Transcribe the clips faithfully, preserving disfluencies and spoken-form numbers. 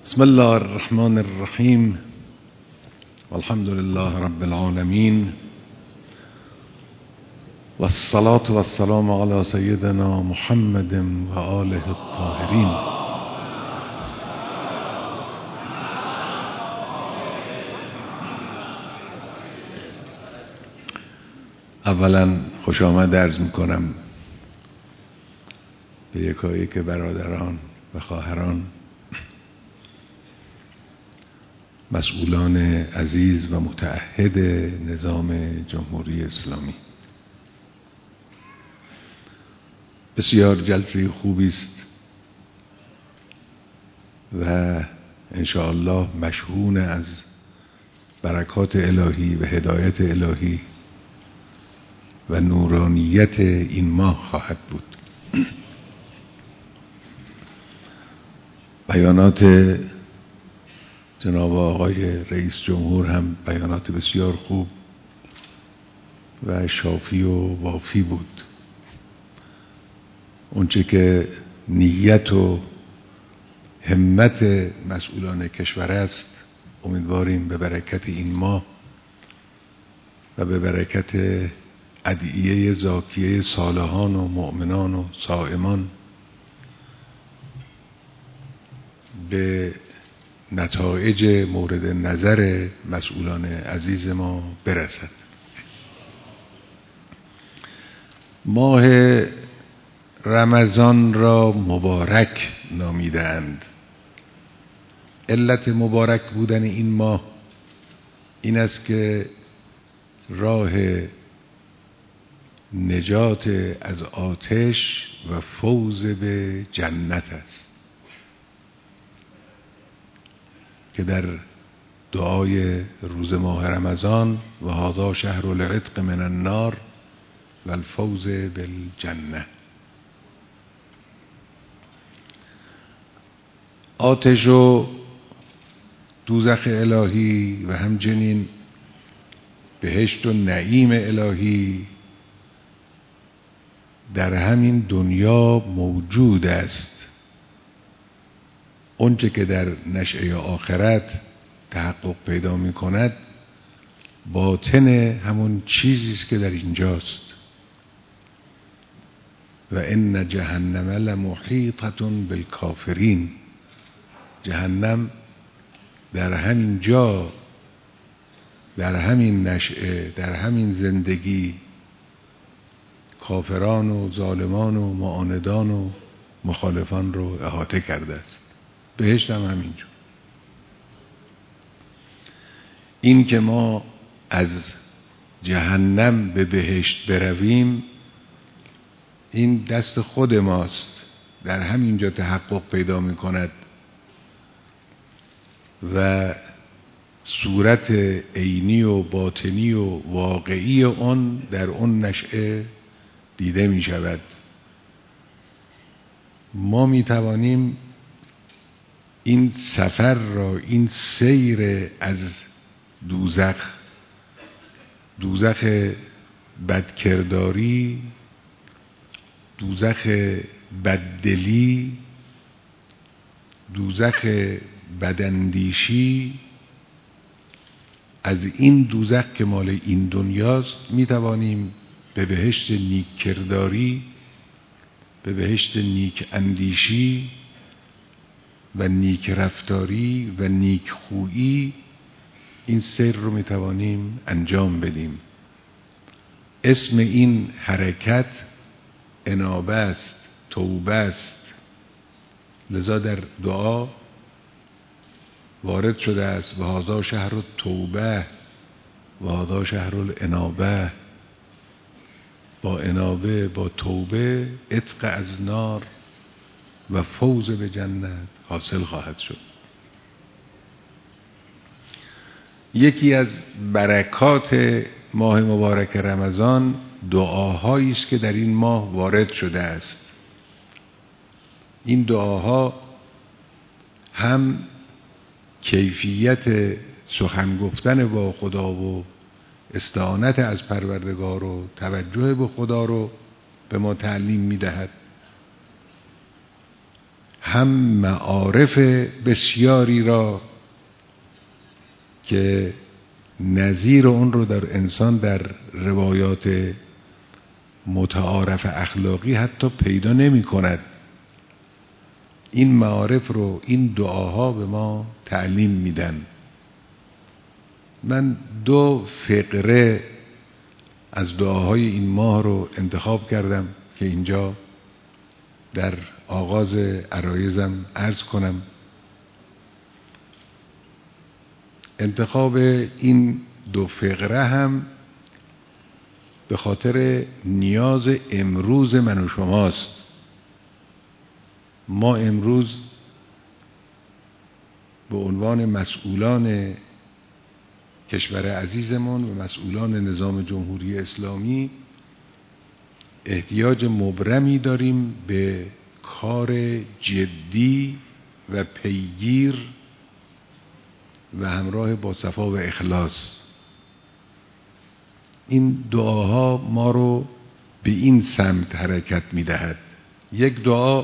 بسم الله الرحمن الرحیم والحمد لله رب العالمین والصلاة والسلام علی سیدنا محمد و آله الطاهرین. اولا خوش آمد عرض میکنم به یکایک برادران و خواهران، مسئولان عزیز و متعهد نظام جمهوری اسلامی. بسیار جلسه خوبی است و ان شاء الله مشحون از برکات الهی و هدایت الهی و نورانیت این ماه خواهد بود. بیانات جناب آقای رئیس جمهور هم بیانات بسیار خوب و شافی و وافی بود. اونچه که نیت و همت مسئولان کشور است، امیدواریم به برکت این ماه و به برکت ادعیه زاکیه صالحان و مؤمنان و صائمان به نتایج مورد نظر مسئولان عزیز ما برسد. ماه رمضان را مبارک نامیدند. علت مبارک بودن این ماه این است که راه نجات از آتش و فوز به جنت است که در دعای روز ماه رمضان و هذا شهر العتق من النار و الفوز بالجنه. آتش و دوزخ الهی و همچنین بهشت و نعیم الهی در همین دنیا موجود است. اونچه که در نشأه آخرت تحقق پیدا می کند باطن همون چیزی است که در اینجاست. و ان جهنم لمحیطة بالکافرین. جهنم در همین جا، در همین نشأه، در همین زندگی کافران و ظالمان و معاندان و مخالفان رو احاطه کرده است. بهشت هم همینجور. این که ما از جهنم به بهشت برویم این دست خود ماست، در همینجا تحقق پیدا می کند و صورت عینی و باطنی و واقعی اون در اون نشأه دیده می شود. ما می توانیم این سفر را، این سیر از دوزخ، دوزخ بدکرداری، دوزخ بددلی، دوزخ بداندیشی، از این دوزخ که مال این دنیاست می توانیم به بهشت نیک کرداری، به بهشت نیک اندیشی و نیک رفتاری و نیک خویی این سیر رو می توانیم انجام بدیم. اسم این حرکت انابه است، توبه است. لذا در دعا وارد شده است و هذا شهر التوبه و هذا شهر الانابه. با انابه، با توبه عتق از نار و فوز به جنت حاصل خواهد شد. یکی از برکات ماه مبارک رمضان دعاهایی است که در این ماه وارد شده است. این دعاها هم کیفیت سخن گفتن با خدا و استعانت از پروردگار و توجه به خدا رو به ما تعلیم می‌دهد، هم معارف بسیاری را که نظیر اون رو در انسان در روایات متعارف اخلاقی حتی پیدا نمی کند. این معارف رو این دعاها به ما تعلیم میدن. من دو فقره از دعاهای این ماه رو انتخاب کردم که اینجا در آغاز عرایزم عرض کنم. انتخاب این دو فقره هم به خاطر نیاز امروز من و شماست. ما امروز به عنوان مسئولان کشور عزیزمون و مسئولان نظام جمهوری اسلامی احتیاج مبرمی داریم به کار جدی و پیگیر و همراه با صفا و اخلاص. این دعاها ما رو به این سمت حرکت می‌دهد. یک دعا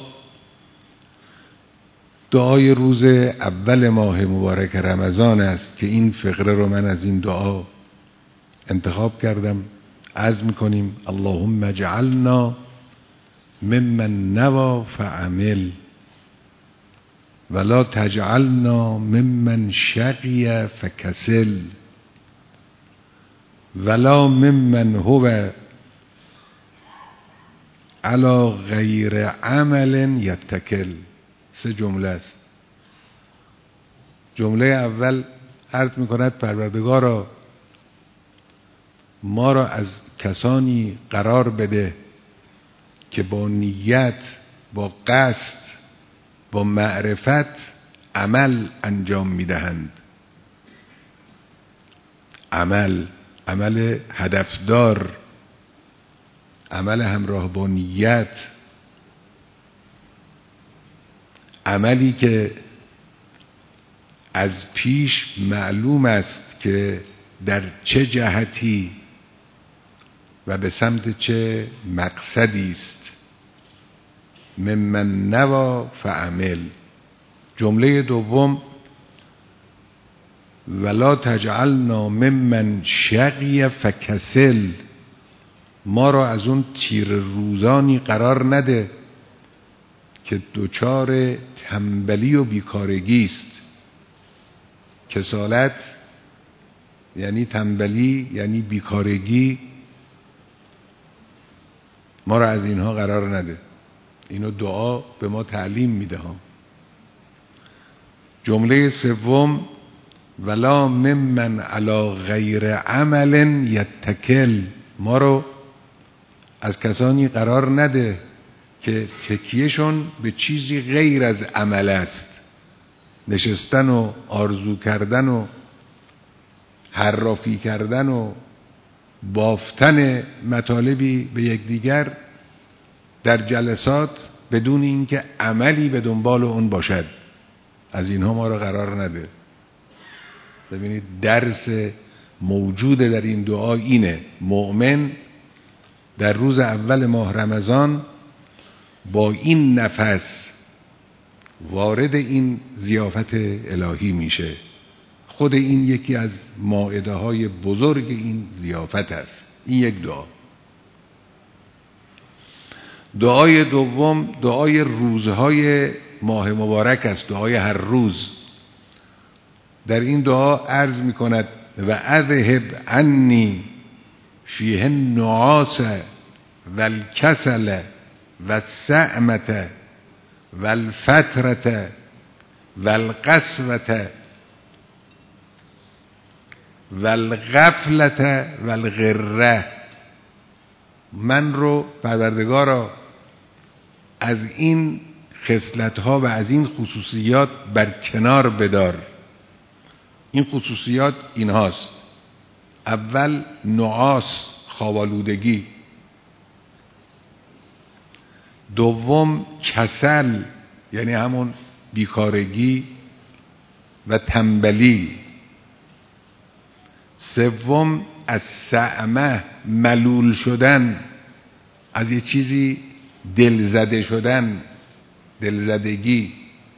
دعای روز اول ماه مبارک رمضان است که این فقره رو من از این دعا انتخاب کردم. عرض می‌کنیم اللهم اجعلنا ممن نوى فعمل ولا تجعلنا ممن شقی فکسل ولا ممن هو علی غیر عمل یتکل. سه جمله است. جمله اول عرض می‌کند پروردگارا ما را از کسانی قرار بده که با نیت، با قصد، با معرفت عمل انجام میدهند. عمل عمل هدفدار، عمل همراه با نیت، عملی که از پیش معلوم است که در چه جهتی و به سمت چه مقصدی است. ممن نوى فعمل. جمله دوم ولا تجعلنا ممن شقی فکسل. ما را از اون تیر روزانی قرار نده که دوچار تنبلی و بیکارگی است. کسالت یعنی تنبلی، یعنی بیکارگی. ما را از اینها قرار نده. اینو دعا به ما تعلیم میده ها. جمله سوم ولا ممن علی غیر عمل یتکل. ما رو از کسانی قرار نده که تکیهشون به چیزی غیر از عمل است. نشستن و آرزو کردن و حرافی کردن و بافتن مطالبی به یکدیگر در جلسات بدون اینکه عملی به دنبال اون باشد. از اینها ما رو قرار نده. ببینید درس موجود در این دعا اینه. مؤمن در روز اول ماه رمضان با این نفس وارد این ضیافت الهی میشه. خود این یکی از مائده های بزرگ این ضیافت است. این یک دعا. دعای دوم دعای روزهای ماه مبارک است. دعای هر روز. در این دعا عرض می کند و اذهب عنی فیه النعاس والکسل والسعمة والفترة والقسوة والغفلة والغره. من رو پروردگارا از این خصلت‌ها و از این خصوصیات بر کنار بدار. این خصوصیات اینهاست. اول نعاس، خوابالودگی. دوم کسل، یعنی همون بیکارگی و تنبلی. سوم از سعمه، ملول شدن، از یه چیزی دل زده شدن. دلزدگی.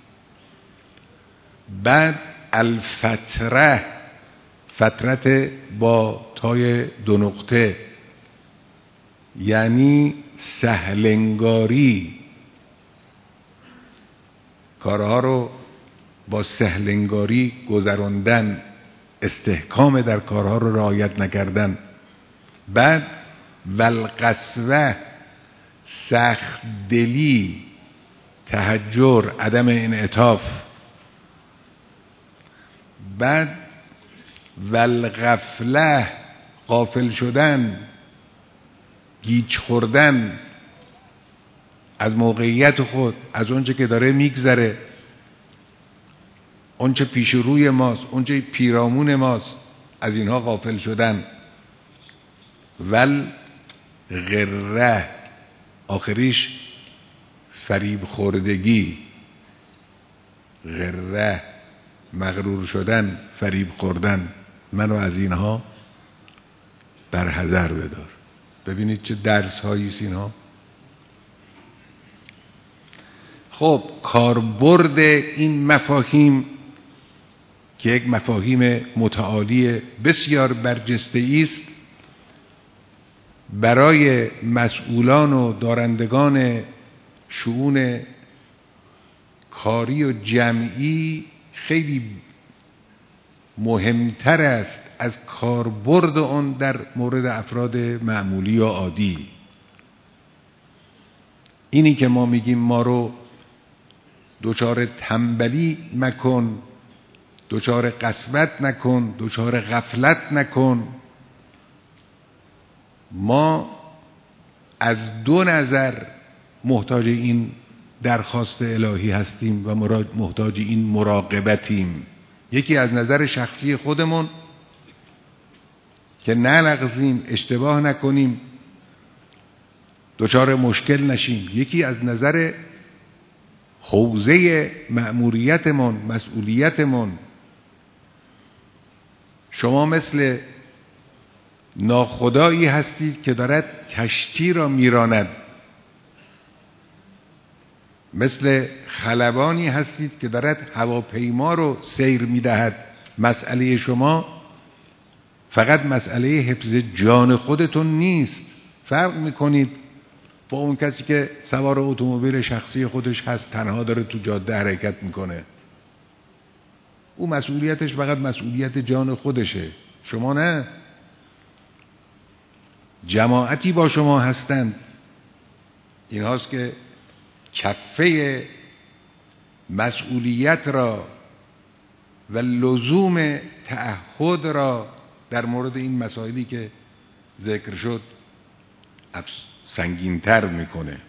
بعد الفتره، فترت با تای دو نقطه، یعنی سهلنگاری، کارها رو با سهلنگاری گذراندن، استحکام در کارها رو رعایت نکردن. بعد والقسوه، سخت دلی، تهجر، عدم انعطاف. بعد والغفله، غافل شدن، گیج خوردن از موقعیت خود، از اونچه که داره میگذره، اونچه پیش روی ماست، اونچه پیرامون ماست، از اینها غافل شدن. والغره، آخریش فریب خوردگی. غره، مغرور شدن، فریب خوردن. منو از اینها در حذر بدار. ببینید چه درس هایی است اینها. خب کاربرد این مفاهیم که یک مفاهیم متعالی بسیار برجسته است، برای مسئولان و دارندگان شؤون کاری و جمعی خیلی مهمتر است از کاربرد آن در مورد افراد معمولی و عادی. اینی که ما میگیم ما رو دچار تنبلی مکن، دچار قسوت نکن، دچار غفلت نکن، ما از دو نظر محتاج این درخواست الهی هستیم و محتاج این مراقبتیم. یکی از نظر شخصی خودمون که نلغزیم، اشتباه نکنیم، دچار مشکل نشیم. یکی از نظر حوزه مأموریتمون، مسئولیتمون. شما مثل ناخدایی هستید که دارد کشتی را میراند، مثل خلبانی هستید که دارد هواپیما رو سیر میدهد. مسئله شما فقط مسئله حفظ جان خودتون نیست. فرق میکنید با اون کسی که سوار اتومبیل شخصی خودش هست، تنها داره تو جاده حرکت میکنه. او مسئولیتش فقط مسئولیت جان خودشه، شما نه. جماعتی با شما هستند. این هاست که کفه مسئولیت را و لزوم تعهد را در مورد این مسائلی که ذکر شد سنگین‌تر میکنه.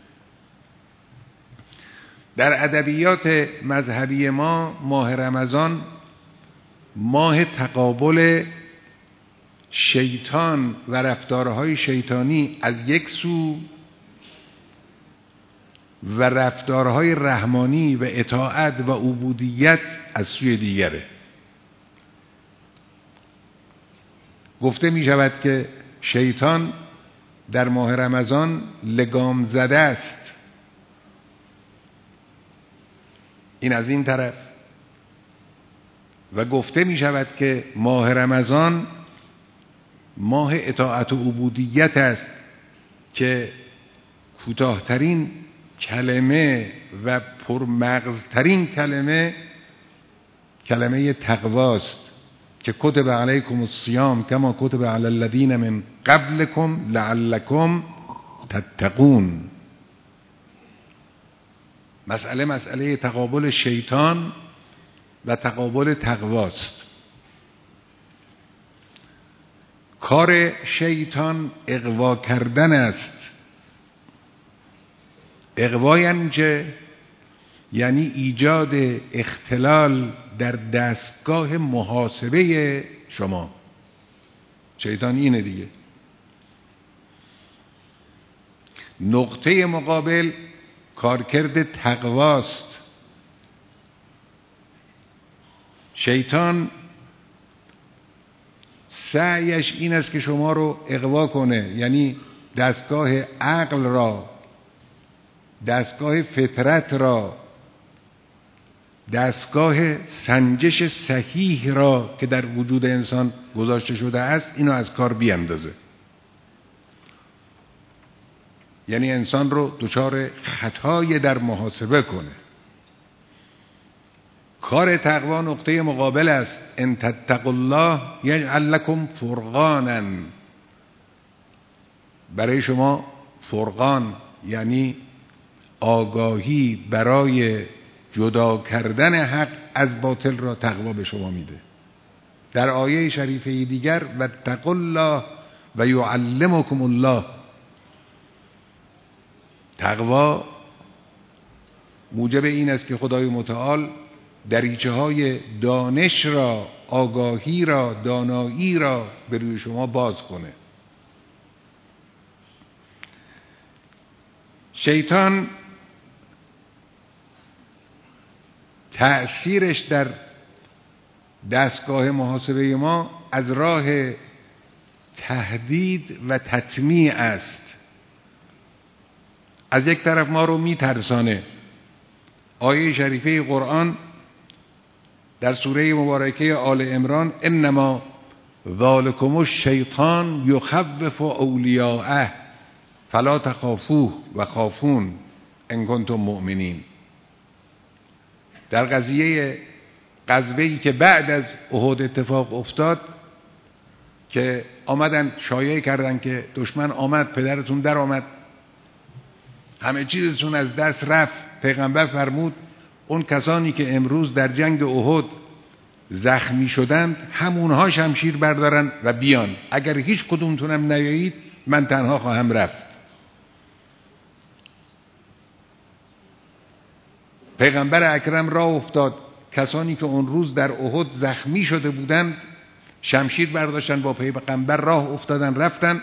در ادبیات مذهبی ما ماه رمضان ماه تقابل شیطان و رفتارهای شیطانی از یک سو و رفتارهای رحمانی و اطاعت و عبودیت از سوی دیگره. گفته می شود که شیطان در ماه رمضان لگام زده است. این از این طرف. و گفته می شود که ماه رمضان ماه اطاعت و عبودیت است که کوتاه‌ترین کلمه و پرمغزترین کلمه کلمه تقواست که کتب علیکم الصیام کما کتب علی الذین من قبلکم لعلکم تتقون. مسئله مسئله تقابل شیطان و تقابل تقواست. کار شیطان اغوا کردن است. اغوا یعنی چه؟ یعنی ایجاد اختلال در دستگاه محاسبه شما. شیطان اینه دیگه. نقطه مقابل کارکرد تقواست. شیطان سعیش این است که شما رو اغوا کنه، یعنی دستگاه عقل را دستگاه فطرت را، دستگاه سنجش صحیح را که در وجود انسان گذاشته شده است اینو از کار بیاندازه. یعنی انسان رو دچار خطای در محاسبه کنه. کار تقوا نقطه مقابل است. ان تتقوا الله یجعل لکم فرقانا. برای شما فرقان یعنی آگاهی برای جدا کردن حق از باطل را تقوا به شما میده. در آیه شریفه دیگر واتقوا الله و یعلمکم الله. تقوا موجب این است که خدای متعال دریچه های دانش را، آگاهی را، دانایی را به روی شما باز کنه. شیطان تأثیرش در دستگاه محاسبه ما از راه تهدید و تطمیع است. از یک طرف ما رو میترسانه. آیه شریفه قرآن در سوره مبارکه آل عمران انما ذالکم الشیطان یخوف اولیاءه فلا تخافوه و خافون ان کنتم مؤمنین. در قضیه غزوه‌ای که بعد از احد اتفاق افتاد که آمدن شایعه کردن که دشمن آمد، پدرتون در آمد، همه چیزتون از دست رفت، پیغمبر فرمود اون کسانی که امروز در جنگ احد زخمی شدند همونها شمشیر بردارن و بیان، اگر هیچ کدومتونم نیایید من تنها خواهم رفت. پیغمبر اکرم راه افتاد. کسانی که اون روز در احد زخمی شده بودند شمشیر برداشتن، با پیغمبر راه افتادن، رفتن.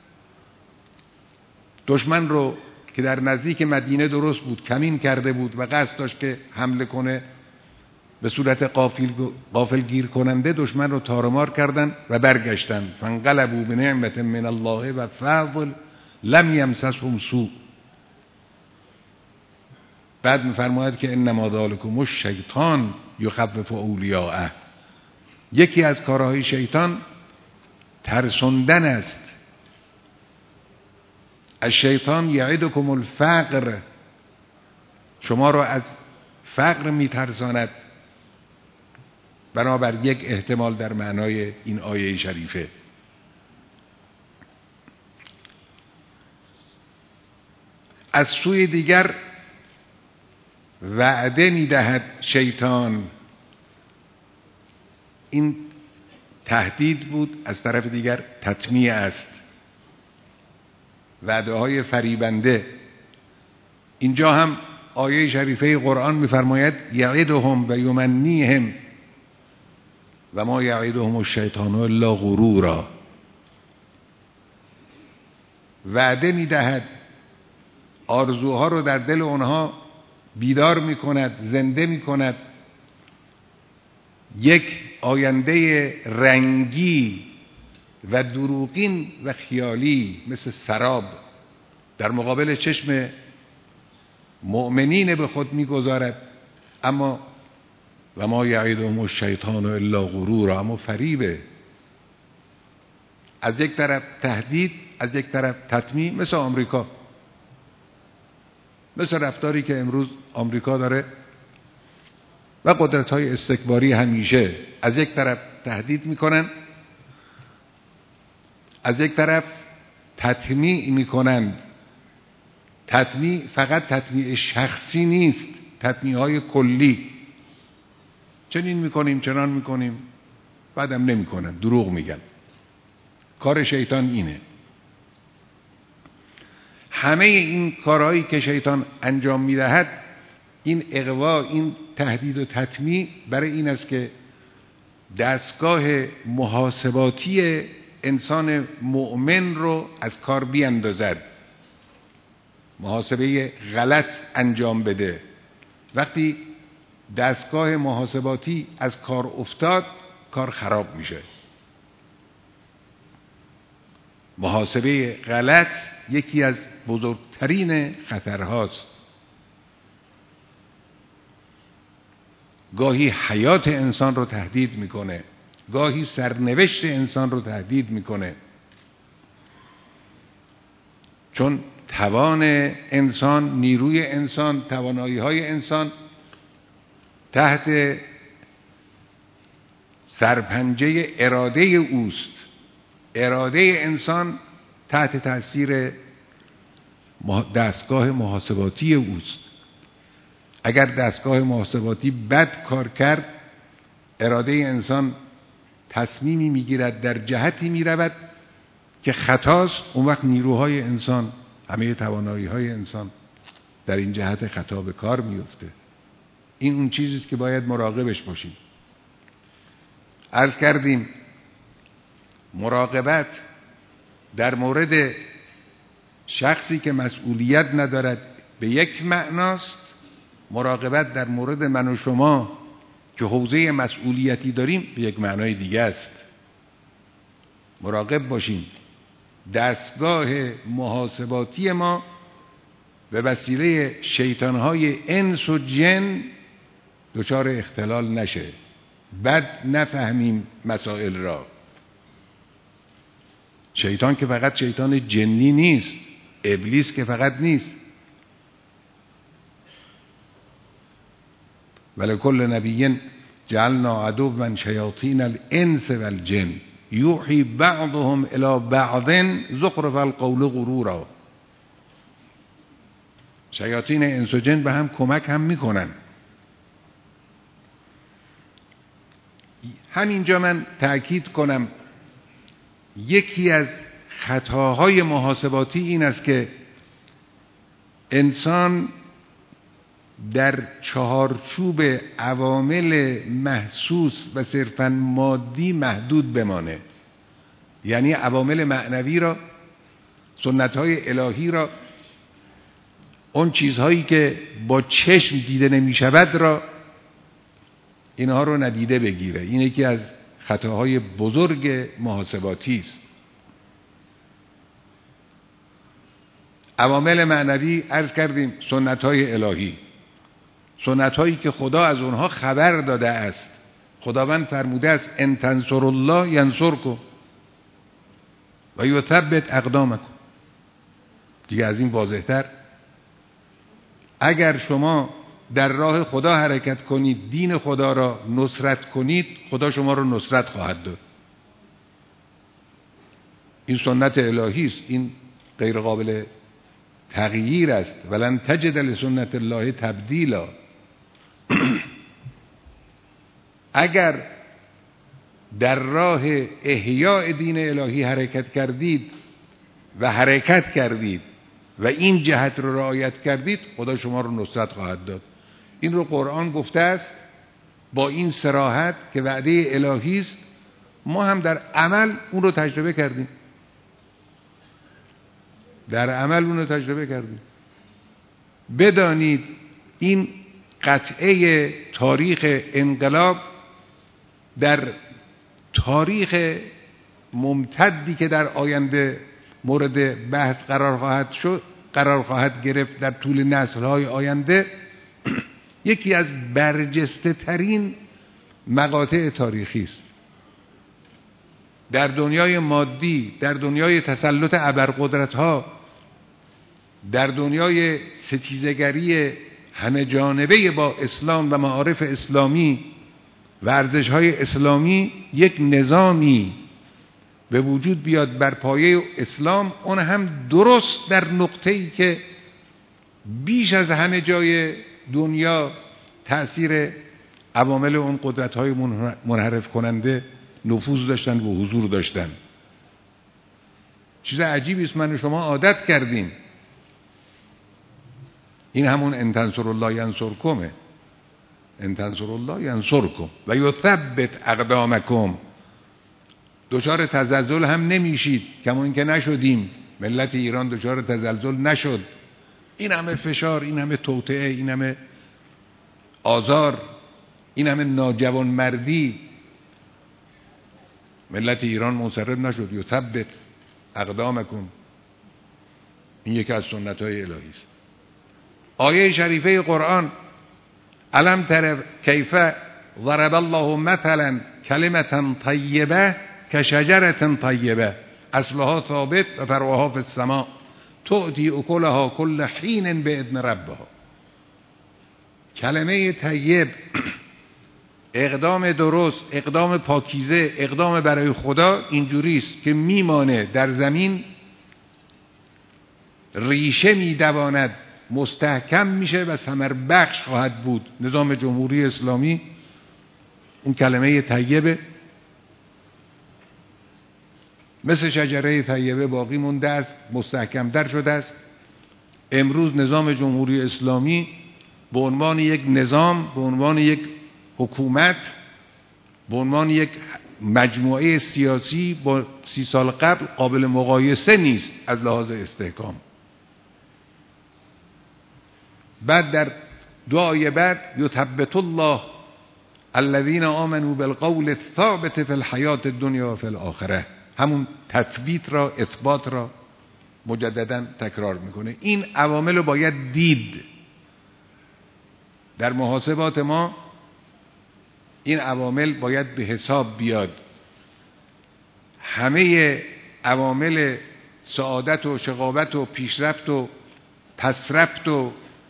دشمن رو که در نزدیک مدینه درست بود کمین کرده بود و قصد داشت که حمله کنه به صورت غافل غافل گیر کننده، دشمن رو تارمار کردن و برگشتن. فانقلبوا بنعمت من الله و فضل لم یمسسهم سوء. بعد می‌فرماید که انما ذالکم الشیطان یخوف اولیاءه. یکی از کارهای شیطان ترسوندن است. الشیطان یعدکم الفقر. شما را از فقر میترساند. بنابر یک احتمال در معنای این آیه شریفه. از سوی دیگر وعده میدهد شیطان. این تهدید بود، از طرف دیگر تطمیع است. وعده های فریبنده. اینجا هم آیه شریفه قرآن میفرماید یعدهم و یمنیهم و ما یعدهم الشیطان الا غرورا. وعده میدهد، آرزوها رو در دل اونها بیدار میکند، زنده میکند. یک آینده رنگی و دروغین و خیالی مثل سراب در مقابل چشم مؤمنین به خود میگذارد. اما و ما یعدهم الشیطان الا غرورا، اما فریبه. از یک طرف تهدید، از یک طرف تطمیع. مثل آمریکا، مثل رفتاری که امروز آمریکا داره و قدرت‌های استکباری همیشه از یک طرف تهدید میکنن، از یک طرف تطمیع میکنند. تطمیع فقط تطمیع شخصی نیست، تطمیع‌های کلی. چنین میکنیم، چنان میکنیم، بعدم نمیکنن، دروغ میگن. کار شیطان اینه. همه این کارهایی که شیطان انجام میدهد، این اغوا، این تهدید و تطمیع، برای این است که دستگاه محاسباتی انسان مؤمن رو از کار بیاندازد، محاسبه غلط انجام بده. وقتی دستگاه محاسباتی از کار افتاد، کار خراب میشه. محاسبه غلط یکی از بزرگترین خطرهاست. گاهی حیات انسان رو تهدید میکنه، گاهی سرنوشت انسان رو تهدید میکنه. چون توان انسان، نیروی انسان، توانایی های انسان تحت سرپنجه اراده اوست. اراده انسان تحت تأثیر دستگاه محاسباتی اوست. اگر دستگاه محاسباتی بد کار کرد، اراده انسان تصمیمی میگیرد، در جهتی میرود که خطاست. اون وقت نیروهای انسان، همه توانایی های انسان در این جهت خطا به کار میفته. این اون چیزیست که باید مراقبش باشیم. عرض کردیم مراقبت در مورد شخصی که مسئولیت ندارد به یک معناست، مراقبت در مورد من و شما که حوزه مسئولیتی داریم به یک معنای دیگه است. مراقب باشیم دستگاه محاسباتی ما به وسیله شیطانهای انس و جن دچار اختلال نشه، بد نفهمیم مسائل را. شیطان که فقط شیطان جنی نیست، ابلیس که فقط نیست. ولکل نبی جعلنا عدوا شیاطین الانس والجن یوحی بعضهم الی بعض زخرف القول غرورا. شیاطین انس و جن به هم کمک هم میکنن. همینجا من تأکید کنم یکی از خطاهای محاسباتی این است که انسان در چهارچوب عوامل محسوس و صرفاً مادی محدود بمانه. یعنی عوامل معنوی را، سنت‌های الهی را، اون چیزهایی که با چشم دیده نمی شود را، اینها رو ندیده بگیره. این یکی از خطاهای بزرگ محاسباتی است. عوامل معنوی عرض کردیم سنت‌های الهی، سنت‌هایی که خدا از اونها خبر داده است. خداوند فرموده است ان تنصروا الله ینصرکم و یثبت اقدامکم. دیگه از این واضح‌تر اگر شما در راه خدا حرکت کنید، دین خدا را نصرت کنید، خدا شما را نصرت خواهد داد. این سنت الهی است، این غیر قابل تغییر است. ولن تجد لسنت الله تبدیلا. اگر در راه احیاء دین الهی حرکت کردید و حرکت کردید و این جهت رو رعایت کردید، خدا شما رو نصرت خواهد داد. این رو قرآن گفته است با این صراحت که وعده الهی است. ما هم در عمل اون رو تجربه کردیم، در عمل اون رو تجربه کردیم. بدانید این قطعه تاریخ انقلاب در تاریخ ممتدی که در آینده مورد بحث قرار خواهد شد، قرار خواهد گرفت در طول نسل‌های آینده، یکی از برجسته ترین مقاطع تاریخی است. در دنیای مادی، در دنیای تسلط ابرقدرت‌ها، در دنیای ستیزگری همه جانبه با اسلام و معارف اسلامی و ارزش‌های اسلامی، یک نظامی به وجود بیاد بر پایه اسلام، اون هم درست در نقطه‌ای که بیش از همه جای دنیا تأثیر عوامل اون قدرت‌های منحرف کننده نفوذ داشتن و حضور داشتن. چیز عجیبی است، من و شما عادت کردیم. این همون ان تنصروا الله ینصرکم، ان تنصروا الله ینصرکم و یثبت اقدامکم. دچار تزلزل هم نمیشید، کما اینکه نشدیم. ملت ایران دچار تزلزل نشد. این همه فشار، این همه توطئه، این همه آزار، این همه ناجوانمردی، ملت ایران منصرف نشد. یثبت اقدامکم. این یکی از سنت‌های الهی است. آیه شریفه قرآن الم تر کیف ضرب الله مثلا کلمة طیبه کشجرة طیبه اصلها ثابت و فروعها فی السماء تؤتی اکلها کل حین باذن ربها. کلمه طیب، اقدام درست، اقدام پاکیزه، اقدام برای خدا اینجوری است که میمانه در زمین، ریشه میدواند، مستحکم میشه و ثمر بخش خواهد بود. نظام جمهوری اسلامی اون کلمه طیبه مثل شجره طیبه باقی مونده است، مستحکم در شده است. امروز نظام جمهوری اسلامی به عنوان یک نظام، به عنوان یک حکومت، به عنوان یک مجموعه سیاسی با سی سال قبل قابل مقایسه نیست از لحاظ استحکام. بعد در دعای بعد یثبت الله الذین آمنوا بالقول الثابت فی الحیات الدنیا و فی الاخره، همون تثبیت را، اثبات را مجددا تکرار میکنه. این عوامل رو باید دید در محاسبات ما، این عوامل باید به حساب بیاد. همه عوامل سعادت و شقاوت و پیشرفت و پسرفت و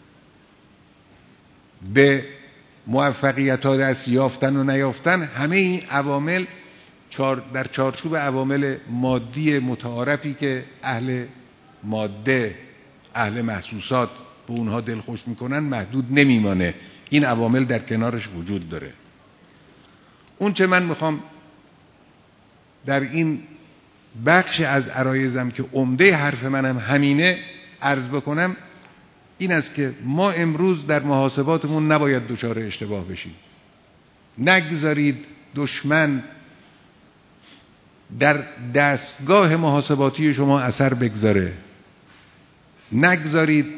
به موفقیت ها دست یافتن و نیافتن، همه این عوامل در چارچوب عوامل مادی متعارفی که اهل ماده، اهل محسوسات به اونها دلخوش میکنن محدود نمیمانه. این عوامل در کنارش وجود داره. اون چه من میخوام در این بخش از عرایزم که عمده حرف منم همینه عرض بکنم، این است که ما امروز در محاسباتمون نباید دچار اشتباه بشیم. نگذارید دشمن در دستگاه محاسباتی شما اثر بگذاره، نگذارید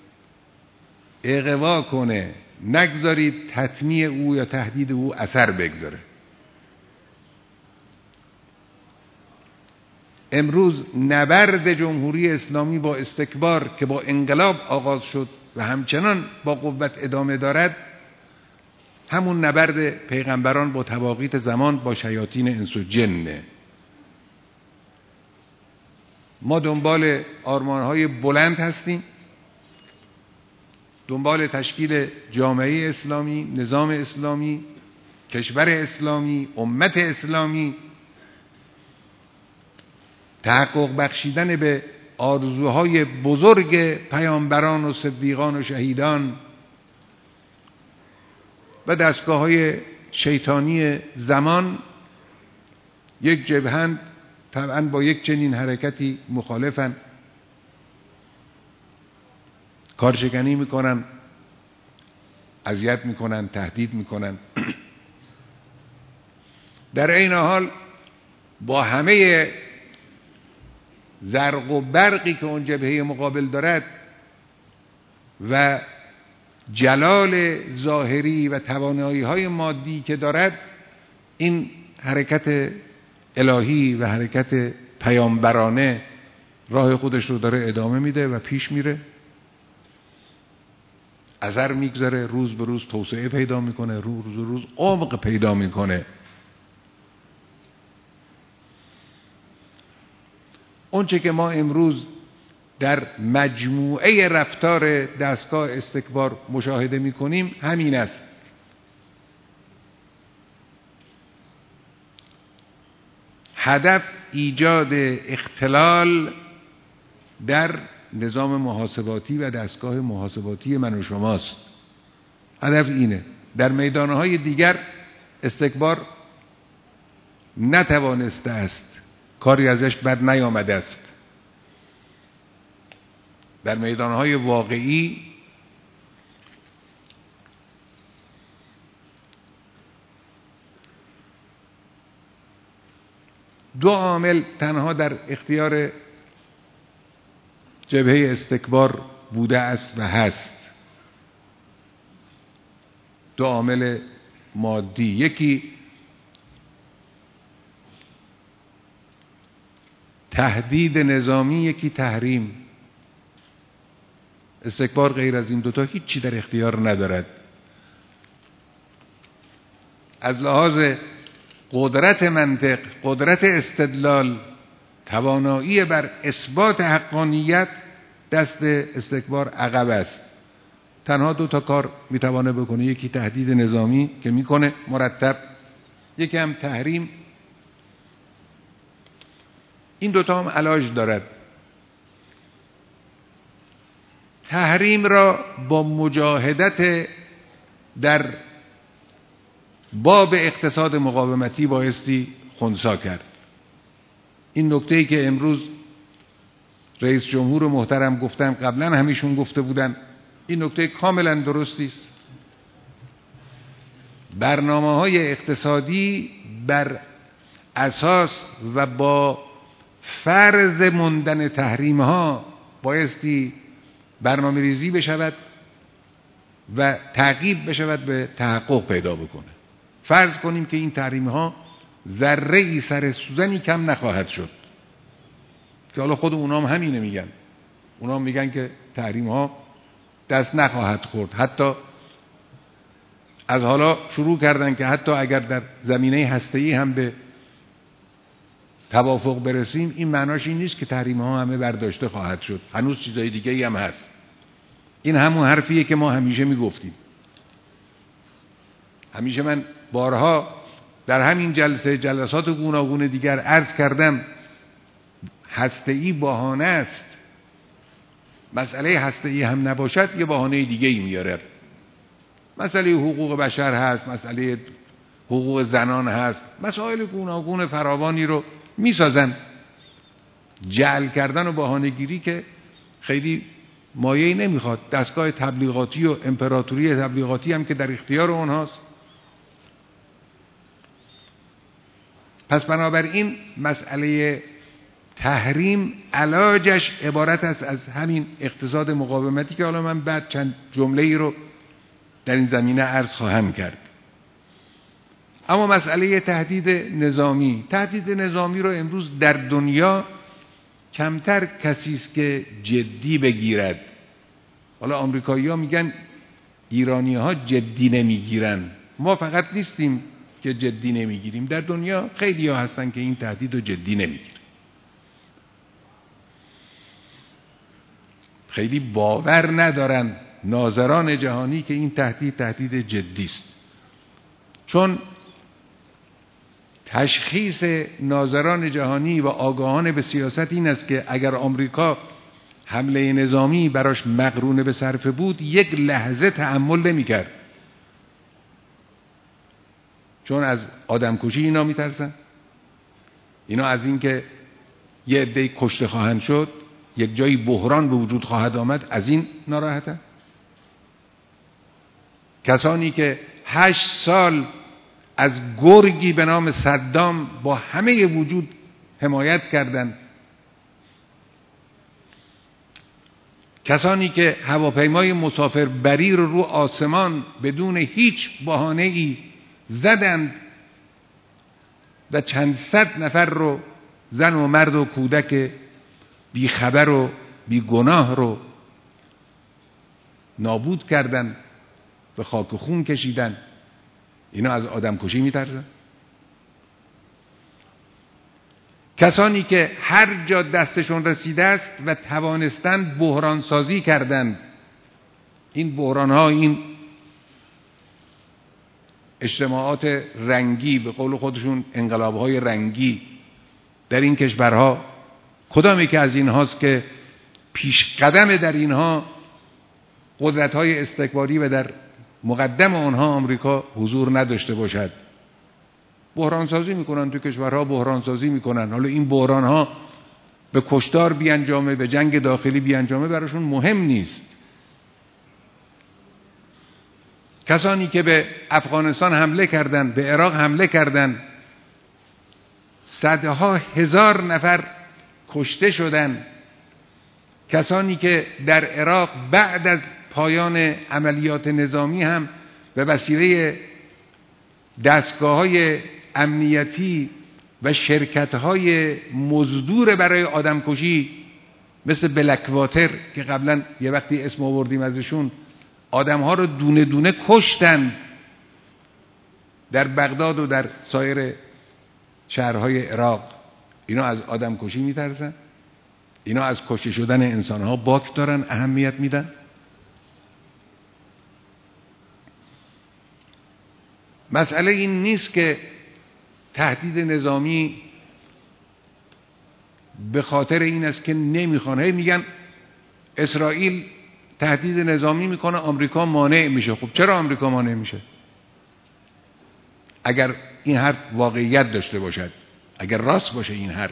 اغوا کنه، نگذارید تطمیع او یا تهدید او اثر بگذاره. امروز نبرد جمهوری اسلامی با استکبار که با انقلاب آغاز شد و همچنان با قوت ادامه دارد، همون نبرد پیغمبران با تواقیت زمان با شیاطین انس و جنه. ما دنبال آرمانهای بلند هستیم، دنبال تشکیل جامعه اسلامی، نظام اسلامی، کشور اسلامی، امت اسلامی، تحقق بخشیدن به آرزوهای بزرگ پیامبران و صدیقان و شهیدان و دستگاه‌های شیطانی زمان. یک جبهند طبعا با یک چنین حرکتی مخالفن، کارشکنی میکنن، اذیت میکنن، تهدید میکنن. در این حال با همه زرق و برقی که اون جبهه مقابل دارد و جلال ظاهری و توانایی‌های مادی که دارد، این حرکت الهی و حرکت پیامبرانه راه خودش رو داره ادامه میده و پیش میره، اثر میگذاره، روز به روز توسعه پیدا میکنه، روز به روز عمق پیدا میکنه. اونچه که ما امروز در مجموعه رفتار دستگاه استکبار مشاهده میکنیم همین است. هدف ایجاد اختلال در نظام محاسباتی و دستگاه محاسباتی من و شماست. هدف اینه. در میدانهای دیگر استکبار نتوانسته است، کاری ازش بد نیامده است. در میدانهای واقعی دو عامل تنها در اختیار جبهه استکبار بوده است و هست. دو عامل مادی، یکی تهدید نظامی، یکی تحریم. استکبار غیر از این دوتا هیچی در اختیار ندارد. از لحاظ قدرت منطق، قدرت استدلال، توانایی بر اثبات حقانیت دست استکبار عقب است. تنها دو تا کار میتوانه بکنه، یکی تهدید نظامی که میکنه مرتب، یکی هم تحریم. این دوتا هم علاج دارد. تحریم را با مجاهدت در باب اقتصاد مقاومتی بایستی خنثی کرد. این نکته‌ای که امروز رئیس جمهور محترم گفتن، قبلا همیشون گفته بودن، این نکته کاملا درستی است. برنامه‌های اقتصادی بر اساس و با فرض ماندن تحریم‌ها بایستی برنامه ریزی بشود و تعقیب بشود به تحقق پیدا بکنه. فرض کنیم که این تحریم‌ها ذره ای سر سوزنی کم نخواهد شد، که حالا خود اونام همینه میگن، اونام میگن که تحریم‌ها دست نخواهد خورد. حتی از حالا شروع کردن که حتی اگر در زمینه هسته‌ای هم به توافق برسیم، این معناش این نیست که تحریم‌ها همه برداشته خواهد شد، هنوز چیزای دیگه‌ای هم هست. این همون حرفیه که ما همیشه میگفتیم. همیشه من بارها در همین جلسه، جلسات گوناگون دیگر عرض کردم، هسته‌ای بهانه است. مسئله هسته‌ای هم نباشد یه بهانه دیگه‌ای میاره. مسئله حقوق بشر هست، مسئله حقوق زنان هست، مسائل گوناگون فراوانی رو میسازن. جعل کردن و بهانه‌گیری که خیلی مایه‌ای نمیخواد. دستگاه تبلیغاتی و امپراتوری تبلیغاتی هم که در اختیار اونهاست. پس بنابراین مسئله تحریم علاجش عبارت است از همین اقتصاد مقاومتی که حالا من بعد چند جمله ای رو در این زمینه عرض خواهم کرد. اما مسئله تهدید نظامی، تهدید نظامی رو امروز در دنیا کمتر کسی است که جدی بگیرد. حالا آمریکایی‌ها میگن ایرانی‌ها جدی نمیگیرن. ما فقط نیستیم که جدی نمیگیریم، در دنیا خیلی ها هستن که این تهدید رو جدی نمیگیرن. خیلی باور ندارن ناظران جهانی که این تهدید تهدید جدی است. چون تشخیص ناظران جهانی و آگاهان به سیاست این است که اگر آمریکا حمله نظامی براش مقرون به صرفه بود، یک لحظه تأمل نمی‌کرد. چون از آدمکشی اینا میترسن، اینا از این که یه عده‌ای کشته خواهند شد، یک جایی بحران به وجود خواهد آمد، از این ناراحتن. کسانی که هشت سال از گرگی به نام صدام با همه وجود حمایت کردند، کسانی که هواپیمای مسافربری رو رو آسمان بدون هیچ بهانه‌ای زدند و چند صد نفر رو، زن و مرد و کودک بی خبر و بی گناه رو نابود کردند، به خاک و خون کشیدن، اینا از آدم کشی میترسن؟ کسانی که هر جا دستشون رسیده است و توانستند بحران سازی کردند، این بحران ها، این اجتماعات رنگی، به قول خودشون انقلاب های رنگی در این کشورها، کدامی که از اینهاست که پیش قدم در اینها قدرت های استکباری و در مقدم آنها آمریکا حضور نداشته باشد؟ بحران سازی میکنن تو کشورها، بحران سازی میکنن. حالا این بحران ها به کشتار بیانجامه، به جنگ داخلی بیانجامه، براشون مهم نیست. کسانی که به افغانستان حمله کردند، به عراق حمله کردند، صدها هزار نفر کشته شدند. کسانی که در عراق بعد از پایان عملیات نظامی هم به وسیله دستگاه‌های امنیتی و شرکت‌های مزدور برای آدمکشی مثل بلکواتر که قبلا یه وقتی اسم آوردیم ازشون، آدم‌ها رو دونه دونه کشتن در بغداد و در سایر شهرهای عراق اینا از آدم کشی میترسن؟ اینا از کشته شدن انسانها باک دارن، اهمیت میدن؟ مسئله این نیست که تهدید نظامی به خاطر این است که نمیخوان. هی میگن اسرائیل تهدید نظامی میکنه، آمریکا مانع میشه. خب چرا آمریکا مانع میشه؟ اگر این حرف واقعیت داشته باشد، اگر راست باشه این حرف،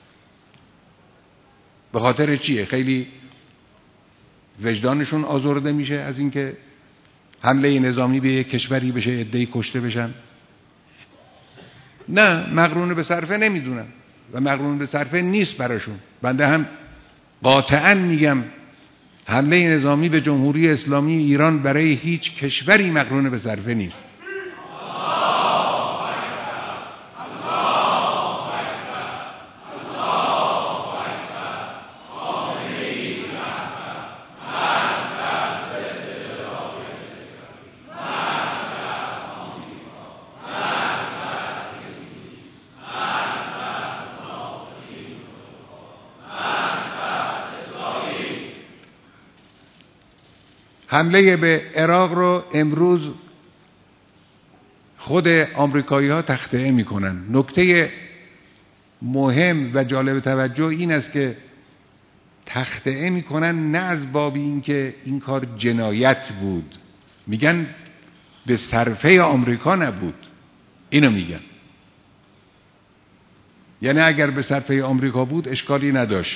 به خاطر چیه؟ خیلی وجدانشون آزرده میشه از اینکه حمله نظامی به یک کشوری بشه، عده‌ای کشته بشن؟ نه، مقرون به صرفه نمیدونن و مقرون به صرفه نیست براشون. بنده هم قاطعاً میگم حمله نظامی به جمهوری اسلامی ایران برای هیچ کشوری مقرون به صرفه نیست. حمله به عراق رو امروز خود آمریکایی ها تخطئه میکنن. نکته مهم و جالب توجه این است که تخطئه میکنن نه از باب این که این کار جنایت بود، میگن به صرفه آمریکا نبود. اینو میگن، یعنی اگر به صرفه آمریکا بود اشکالی نداشت.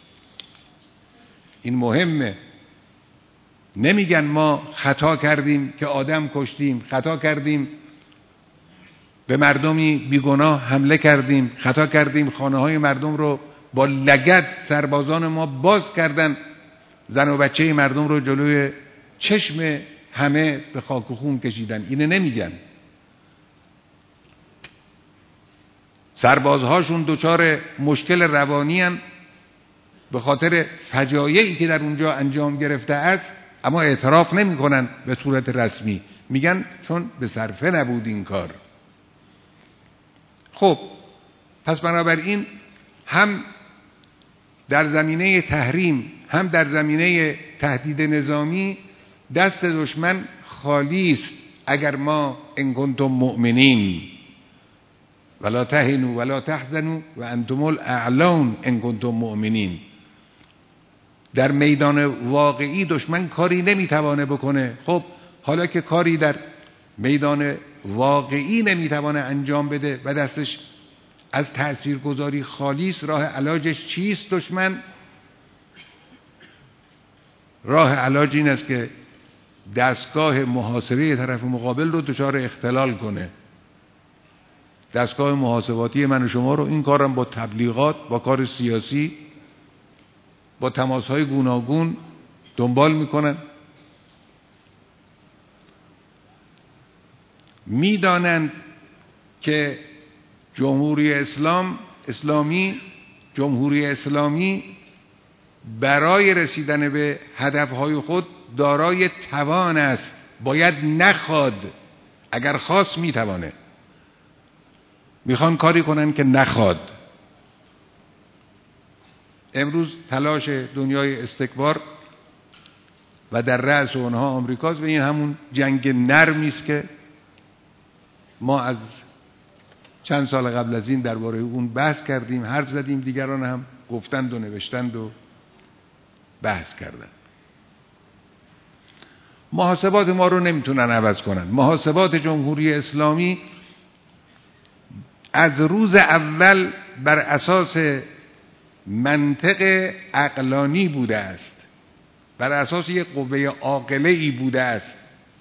این مهمه. نمیگن ما خطا کردیم که آدم کشتیم، خطا کردیم به مردمی بیگناه حمله کردیم، خطا کردیم خانه های مردم رو با لگد سربازان ما باز کردن، زن و بچه مردم رو جلوی چشم همه به خاک و خون کشیدن. اینه نمیگن. سربازهاشون دچار مشکل روانی هن به خاطر فجایعی که در اونجا انجام گرفته است، اما اعتراف نمی کنن به صورت رسمی، میگن چون به صرفه نبود این کار. خب پس بنابراین هم در زمینه تحریم هم در زمینه تهدید نظامی دست دشمن خالی است. اگر ما ان کنتم مؤمنین ولا تهنوا ولا تحزنوا و انتم الاعلون ان کنتم مؤمنین، در میدان واقعی دشمن کاری نمیتوانه بکنه. خب حالا که کاری در میدان واقعی نمیتوانه انجام بده و دستش از تاثیرگذاری خالی است، راه علاجش چیست؟ دشمن راه علاج این است که دستگاه محاسبه طرف مقابل رو دچار اختلال کنه. دستگاه محاسباتی من و شما رو، این کارم با تبلیغات، با کار سیاسی، با تماس‌های گوناگون دنبال میکنن. میدانند که جمهوری اسلام اسلامی جمهوری اسلامی برای رسیدن به هدفهای خود دارای توان است، باید نخواد. اگر خواست میتوانه. میخوان کاری کنن که نخواد. امروز تلاش دنیای استکبار و در رأس اونها آمریکاست و این همون جنگ نرمی است که ما از چند سال قبل از این درباره اون بحث کردیم، حرف زدیم، دیگران هم گفتند و نوشتند و بحث کردند. محاسبات ما رو نمیتونن عوض کنن. محاسبات جمهوری اسلامی از روز اول بر اساس منطق عقلانی بوده است، بر اساس یک قوه عاقله ای بوده است.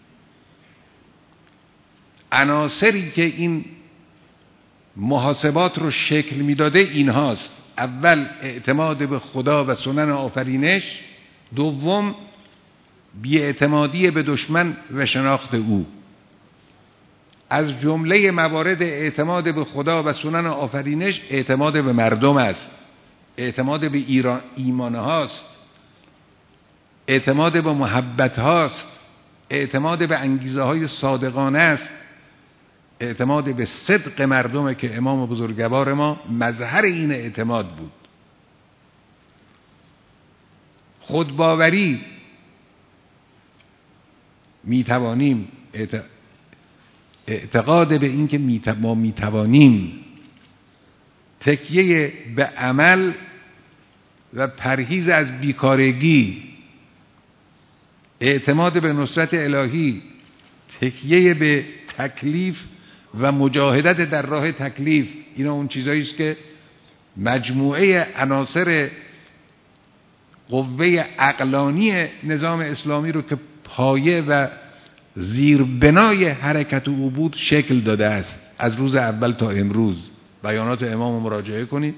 عناصری که این محاسبات رو شکل میداده این هاست: اول اعتماد به خدا و سنن آفرینش، دوم بی‌اعتمادی به دشمن و شناخت او. از جمله موارد اعتماد به خدا و سنن آفرینش اعتماد به مردم است، اعتماد به ایران ایمان هاست، اعتماد به محبت هاست، اعتماد به انگیزه های صادقانه است، اعتماد به صدق مردمه که امام بزرگوار ما مظهر این اعتماد بود. خودباوری میتوانیم، اعتقاد به این که ما میتوانیم، تکیه به عمل و پرهیز از بیکارگی، اعتماد به نصرت الهی، تکیه به تکلیف و مجاهدت در راه تکلیف، اینا اون چیزایی است که مجموعه عناصر قوه عقلانی نظام اسلامی رو که پایه و زیربنای حرکت او بود شکل داده است از روز اول تا امروز. بیانات امام رو مراجعه کنید.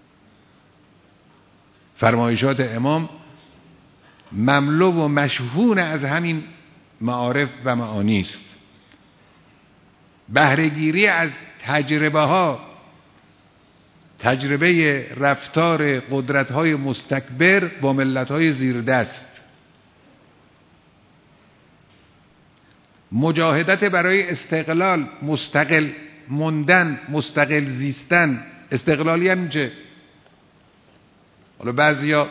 فرمایشات امام مملو و مشحون از همین معارف و معانی است. بهره‌گیری از تجربه ها، تجربه رفتار قدرت های مستکبر با ملت های زیردست، مجاهدت برای استقلال، مستقل موندن، مستقل زیستن. استقلالی هم چه؟ حالا بعضیا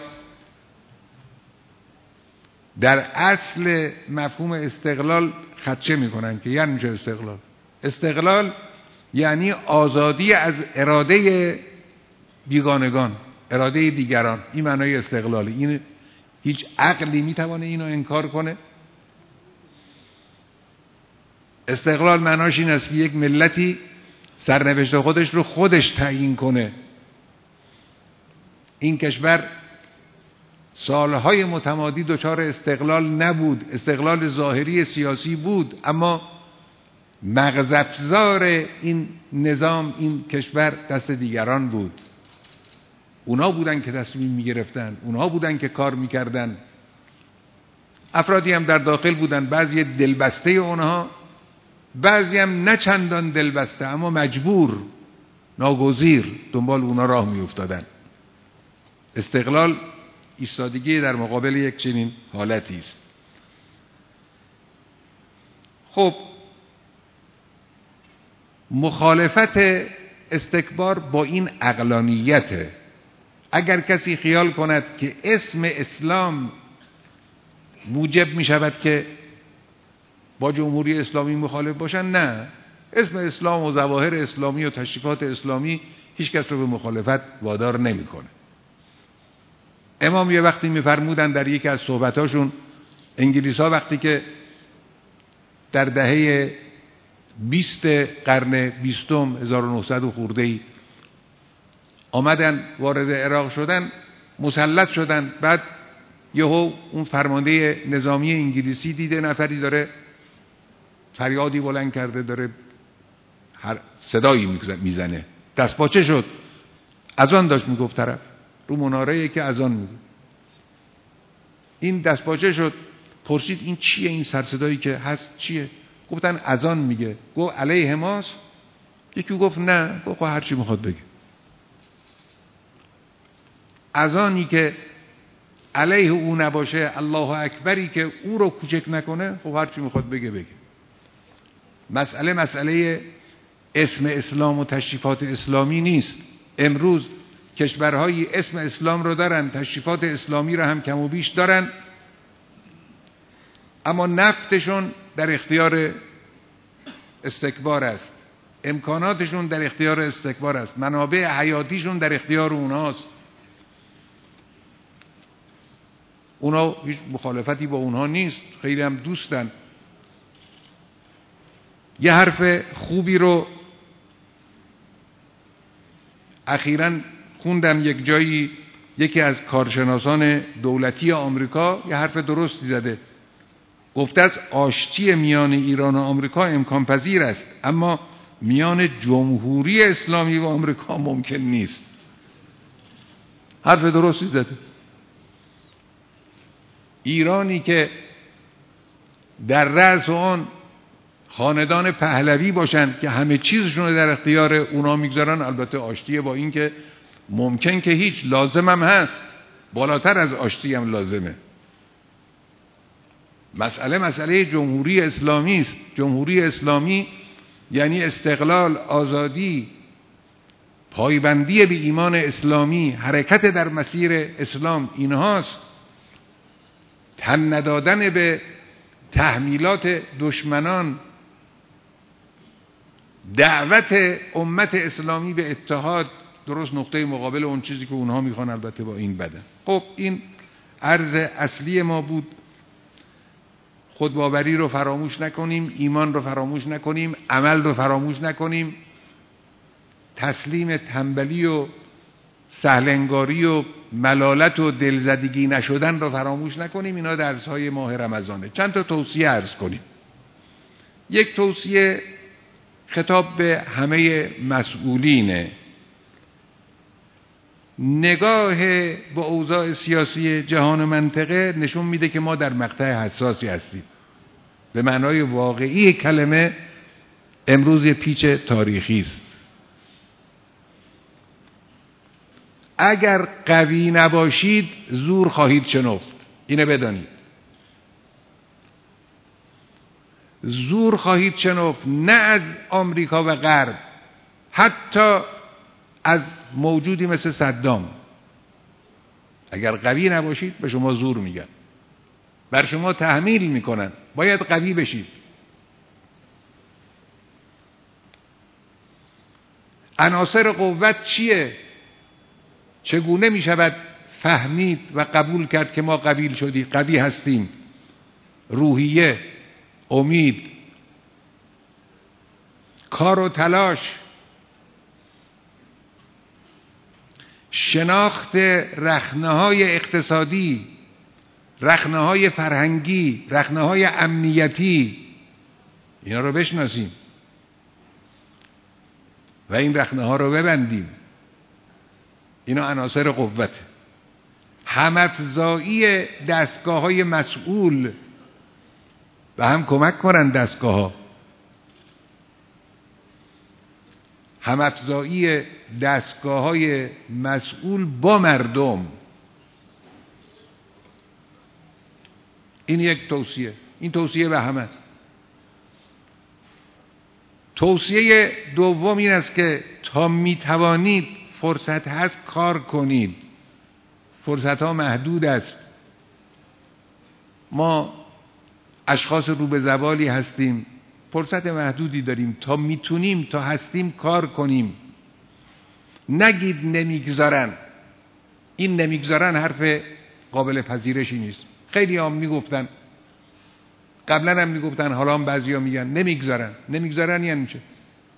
در اصل مفهوم استقلال خدشه میکنن که یعنی چه استقلال؟ استقلال یعنی آزادی از اراده بیگانگان، اراده دیگران. این معنای استقلالی. این هیچ عقلی میتوانه اینو انکار کنه؟ استقلال معناش این است که یک ملتی سرنوشت خودش رو خودش تعیین کنه. این کشور سالهای متمادی دچار استقلال نبود، استقلال ظاهری سیاسی بود، اما مغز افزار این نظام، این کشور دست دیگران بود. اونا بودن که تصمیم میگرفتن، اونا بودن که کار میکردن. افرادی هم در داخل بودن، بعضی دلبسته اونها، بعضی هم نه چندان دلبسته اما مجبور، ناگزیر دنبال اونا راه می افتادن. استقلال ایستادگی در مقابل یک چنین حالتی است. خب مخالفت استکبار با این عقلانیته. اگر کسی خیال کند که اسم اسلام موجب می شود که با جمهوری اسلامی مخالف باشن، نه. اسم اسلام و ظواهر اسلامی و تشریفات اسلامی هیچ کس رو به مخالفت وادار نمیکنه. امام یه وقتی میفرمودن در یکی از صحبتاشون، انگلیس ها وقتی که در دهه بیست قرن بیستم هزار و نهصد و خورده‌ای آمدن وارد عراق شدن، مسلط شدن، بعد یهو اون فرمانده نظامی انگلیسی دیده نفری داره فریادی بلند کرده، داره هر صدایی میزنه، دستپاچه شد. اذان داشت میگفت طرف رو مناره که اذان میگه. این دستپاچه شد، پرسید این چیه این سرصدایی که هست چیه؟ گفتن اذان میگه. گفت علیه ماست؟ یکی گفت نه. گفت هر چی میخواد بگه. اذانی که علیه او نباشه، الله اکبری که او رو کوچک نکنه، خب هر چی میخواد بگه بگه. مسئله مسئله اسم اسلام و تشریفات اسلامی نیست. امروز کشورهایی اسم اسلام رو دارن، تشریفات اسلامی رو هم کم و بیش دارن، اما نفتشون در اختیار استکبار است، امکاناتشون در اختیار استکبار است، منابع حیاتیشون در اختیار اوناست. اونا هیچ مخالفتی با اونها نیست، خیلی هم دوستن. یه حرف خوبی رو اخیراً خوندم یک جایی، یکی از کارشناسان دولتی آمریکا یه حرف درستی زده. گفته است آشتی میان ایران و آمریکا امکان پذیر است، اما میان جمهوری اسلامی و آمریکا ممکن نیست. حرف درستی زده. ایرانی که در رأس آن خاندان پهلوی باشند که همه چیزشون در اختیار اونا میگذارن، البته آشتیه با این که ممکن که هیچ، لازم هم هست، بالاتر از آشتی هم لازمه. مسئله مسئله جمهوری اسلامی است. جمهوری اسلامی یعنی استقلال، آزادی، پایبندی به ایمان اسلامی، حرکت در مسیر اسلام، اینهاست. تن ندادن به تحمیلات دشمنان، دعوت امت اسلامی به اتحاد، درست نقطه مقابل اون چیزی که اونها میخوان، البته با این بدن. خب این عرض اصلی ما بود. خودباوری رو فراموش نکنیم، ایمان رو فراموش نکنیم، عمل رو فراموش نکنیم، تسلیم تنبلی و سهلنگاری و ملالت و دلزدگی نشدن رو فراموش نکنیم. اینا درس‌های ماه رمضانه. چند تا توصیه عرض کنیم. یک توصیه خطاب به همه مسئولینه. نگاه به اوضاع سیاسی جهان و منطقه نشون میده که ما در مقطع حساسی هستیم. به معنای واقعی کلمه امروز یه پیچ تاریخی است. اگر قوی نباشید زور خواهید شنفت. اینه بدانید. زور خواهید شنفت، نه از آمریکا و غرب، حتی از موجودی مثل صدام. اگر قوی نباشید به شما زور میگن، بر شما تحمیل میکنن، باید قوی بشید. عناصر قوت چیه؟ چگونه میشود فهمید و قبول کرد که ما قوی شدیم، قوی هستیم؟ روحیه، امید، کار و تلاش، شناخت رخنه‌های اقتصادی، رخنه‌های فرهنگی، رخنه‌های امنیتی، اینا رو بشناسیم و این رخنه‌ها رو ببندیم. اینا عناصر قوت. هم‌افزایی دستگاه‌های مسئول و هم کمک کنن دستگاه‌ها. هم‌افزایی دستگاه‌های مسئول با مردم. این یک توصیه. این توصیه به همه است. توصیه دوم این است که تا میتوانید، فرصت هست، کار کنید. فرصت ها محدود است. ما اشخاص رو به زوالی هستیم، فرصت محدودی داریم. تا میتونیم، تا هستیم، کار کنیم. نگید نمیگذارن. این نمیگذارن حرف قابل پذیرشی نیست. خیلی هم میگفتن، قبلا هم میگفتن، حالا هم بعضی ها میگن نمیگذارن. نمیگذارن یعنی چه؟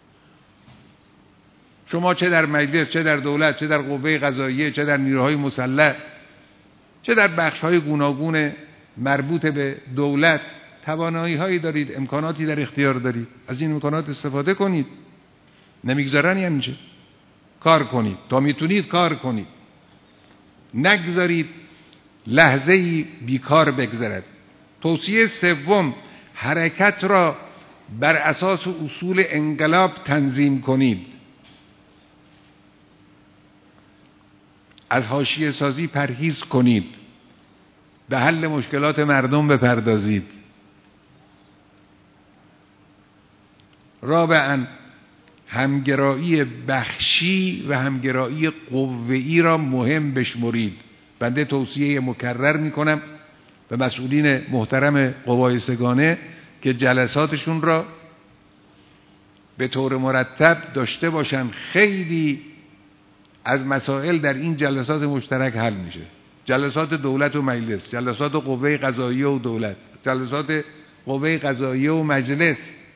شما چه در مجلس، چه در دولت، چه در قوه قضاییه، چه در نیروهای مسلح، چه در بخش‌های گوناگون مربوط به دولت توانایی‌هایی دارید، امکاناتی در اختیار دارید. از این امکانات استفاده کنید. نمیگذارن یعنی چه؟ کار کنید. تا میتونید کار کنید. نگذارید لحظه‌ای بیکار بگذرد. توصیه سوم، حرکت را بر اساس اصول انقلاب تنظیم کنید. از حاشیه سازی پرهیز کنید. به حل مشکلات مردم بپردازید. رابعاً، همگرایی بخشی و همگرایی قوه‌ای را مهم بشمرید. بنده توصیه مکرر میکنم به مسئولین محترم قوای سگانه که جلساتشون را به طور مرتب داشته باشن. خیلی از مسائل در این جلسات مشترک حل میشه. جلسات دولت و مجلس، جلسات قوه قضاییه و دولت، جلسات قوه قضاییه و مجلس.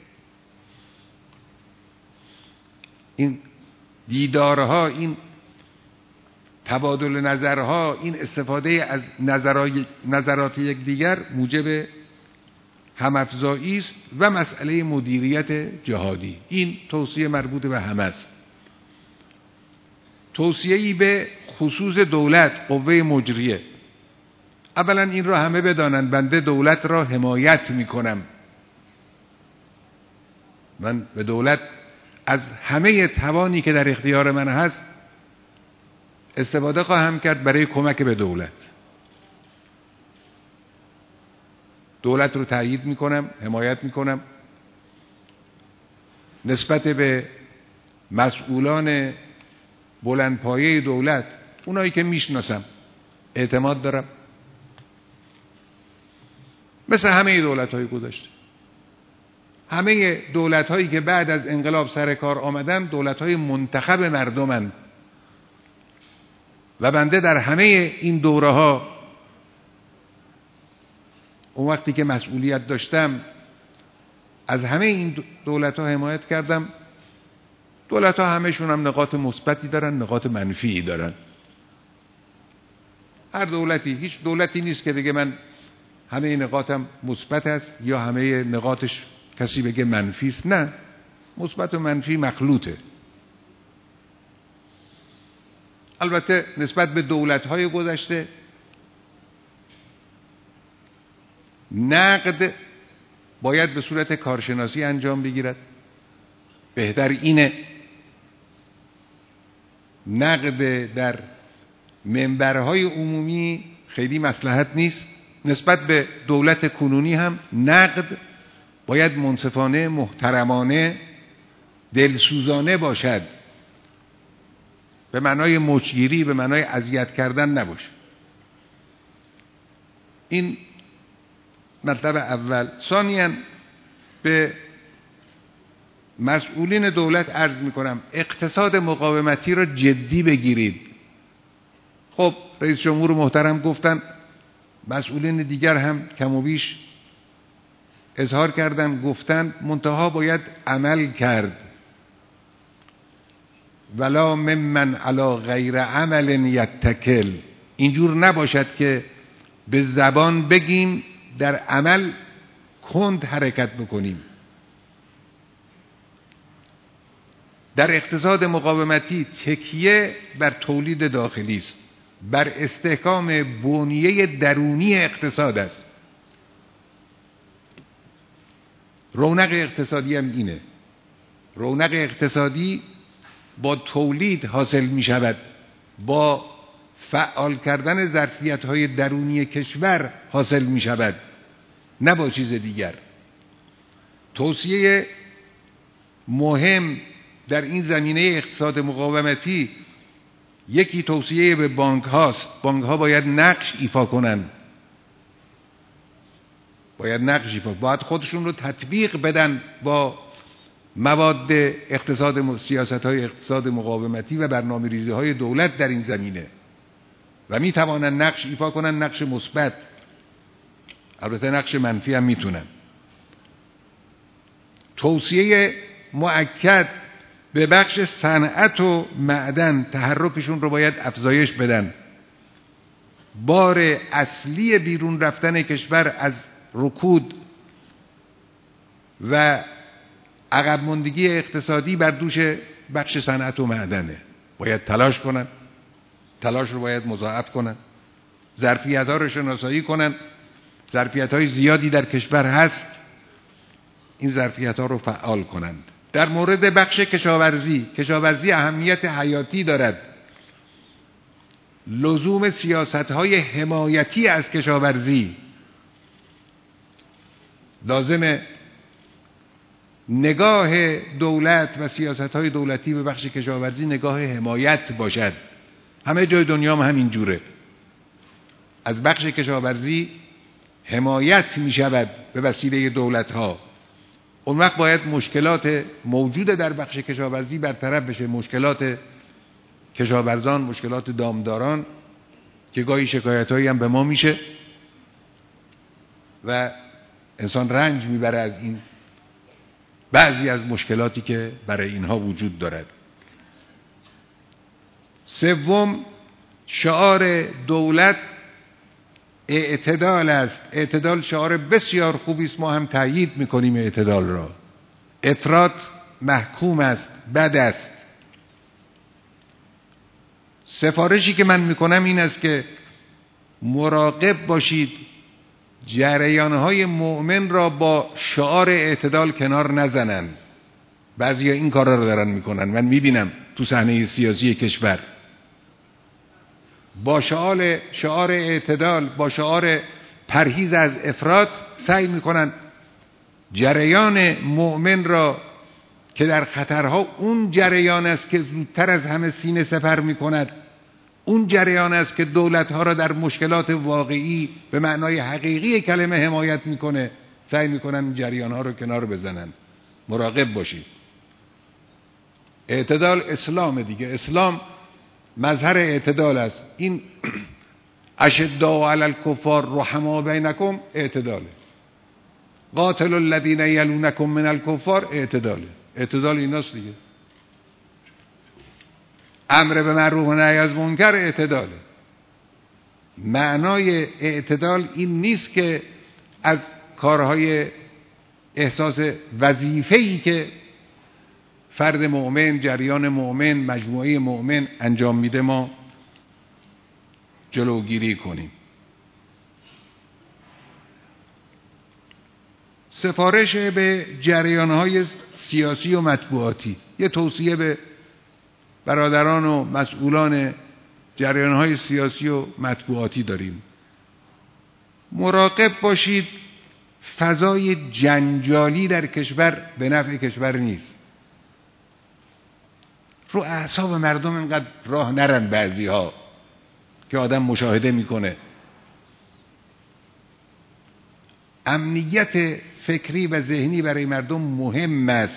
این دیدارها، این تبادل نظرها، این استفاده از نظرات یکدیگر موجب هم‌افزایی است و مسئله مدیریت جهادی. این توصیه مربوط به همه است. توصیه‌ای به خصوص دولت، قوه مجریه. اولا این را همه بدانند، بنده دولت را حمایت میکنم. من به دولت از همه توانی که در اختیار من هست استفاده خواهم کرد برای کمک به دولت. دولت رو تأیید میکنم، حمایت میکنم. نسبت به مسئولان بلندپایه دولت، اونایی که میشناسم اعتماد دارم، مثل همه دولت‌های گذشته. همه دولت‌هایی که بعد از انقلاب سر کار آمدن دولت‌های منتخب مردمن و بنده در همه این دوره‌ها اون وقتی که مسئولیت داشتم از همه این دولت‌ها حمایت کردم. دولت‌ها همه‌شون هم نقاط مثبتی دارن، نقاط منفی دارن. هر دولتی، هیچ دولتی نیست که بگه من همه نقاطم مثبت است یا همه نقاطش کسی بگه منفی است. نه، مثبت و منفی مخلوطه. البته نسبت به دولت‌های گذشته نقد باید به صورت کارشناسی انجام بگیرد. بهتر اینه نقد در منبرهای عمومی خیلی مصلحت نیست. نسبت به دولت کنونی هم نقد باید منصفانه، محترمانه، دلسوزانه باشد، به معنای مچگیری، به معنای اذیت کردن نباشه. این مطلب اول. ثانیاً به مسئولین دولت عرض میکنم اقتصاد مقاومتی را جدی بگیرید. خب رئیس جمهور محترم گفتن، مسئولین دیگر هم کم و بیش اظهار کردن، گفتن، منتها باید عمل کرد. ولا ممن علی غیر عمل یتکل. اینجور نباشد که به زبان بگیم در عمل کند حرکت بکنیم. در اقتصاد مقاومتی تکیه بر تولید داخلی است، بر استحکام بنیه درونی اقتصاد است. رونق اقتصادی هم اینه. رونق اقتصادی با تولید حاصل می شود، با فعال کردن ظرفیت‌های درونی کشور حاصل می شود، نه با چیز دیگر. توصیه مهم در این زمینه اقتصاد مقاومتی یکی توصیه به بانک هاست. بانک ها باید نقش ایفا کنند. باید نقش ایفا باید خودشون رو تطبیق بدن با مواد اقتصاد سیاست های اقتصاد مقاومتی و برنامه ریزی های دولت در این زمینه و می توانن نقش ایفا کنن، نقش مثبت، البته نقش منفی هم میتونن. توصیه مؤکد به بخش صنعت و معدن، تحرکشون رو باید افزایش بدن. بار اصلی بیرون رفتن کشور از رکود و عقب ماندگی اقتصادی بر دوش بخش صنعت و معدنه. باید تلاش کنن، تلاش رو باید مضاعف کنن، ظرفیت ها رو شناسایی کنن. ظرفیت های زیادی در کشور هست، این ظرفیت ها رو فعال کنند. در مورد بخش کشاورزی، کشاورزی اهمیت حیاتی دارد. لزوم سیاست های حمایتی از کشاورزی، لازم نگاه دولت و سیاست های دولتی به بخش کشاورزی نگاه حمایت باشد. همه جای دنیا هم همین جوره. از بخش کشاورزی حمایت می شود به وسیله دولت ها. اون وقت باید مشکلات موجود در بخش کشاورزی برطرف بشه. مشکلات کشاورزان، مشکلات دامداران که گاهی شکایتایی هم به ما میشه و انسان رنج میبره از این بعضی از مشکلاتی که برای اینها وجود دارد. سوم، شعار دولت اعتدال است. اعتدال شعار بسیار خوبی است، ما هم تأیید میکنیم اعتدال را. افراط محکوم است، بد است. سفارشی که من میکنم این است که مراقب باشید جریانهای مؤمن را با شعار اعتدال کنار نزنن. بعضیا این کارا رو دارن میکنن، من میبینم تو صحنه سیاسی کشور. با شعار شعار اعتدال، با شعار پرهیز از افراط سعی میکنن جریان مؤمن را که در خطرها اون جریان است که زودتر از همه سینه سپر می کند، اون جریان است که دولتها را در مشکلات واقعی به معنای حقیقی کلمه حمایت میکنه، سعی میکنن این جریانها رو کنار بزنن. مراقب باشید. اعتدال اسلام دیگه، اسلام مظهر اعتدال است. این اشداء علی الکفار رحماء بینکم اعتداله. قاتل الذین یلونکم من الکفار اعتداله. اعتدال ایناست دیگه. امر به معروف و نهی از منکر اعتداله. معنای اعتدال این نیست که از کارهای احساس وظیفه‌ای که فرد مؤمن، جریان مؤمن، مجموعه مؤمن انجام میده ما جلوگیری کنیم. سفارش به جریانهای سیاسی و مطبوعاتی، یه توصیه به برادران و مسئولان جریانهای سیاسی و مطبوعاتی داریم. مراقب باشید فضای جنجالی در کشور به نفع کشور نیست. رو اعصاب مردم اینقدر راه نرن بعضی ها که آدم مشاهده میکنه. امنیت فکری و ذهنی برای مردم مهم است.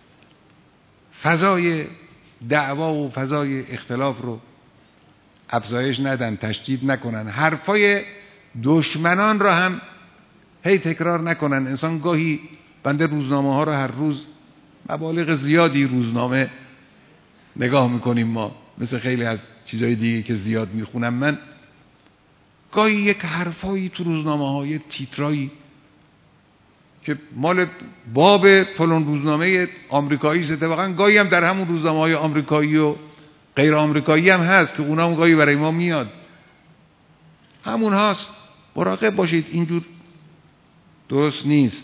فضای دعوا و فضای اختلاف رو افزایش ندن، تشدید نکنن. حرفای دشمنان را هم هی تکرار نکنن. انسان گاهی بنده روزنامه ها رو هر روز مبالغ زیادی روزنامه نگاه میکنیم ما، مثل خیلی از چیزهای دیگه که زیاد میخونم من. گاهی یک حرفایی تو روزنامه ها، یه تیترایی که مال باب فلان روزنامه آمریکایی است، واقعا گاهی هم در همون روزنامه های آمریکایی و غیر آمریکایی هم هست که اونا هم گاهی برای ما میاد، همون هاست. مراقب باشید، اینجور درست نیست.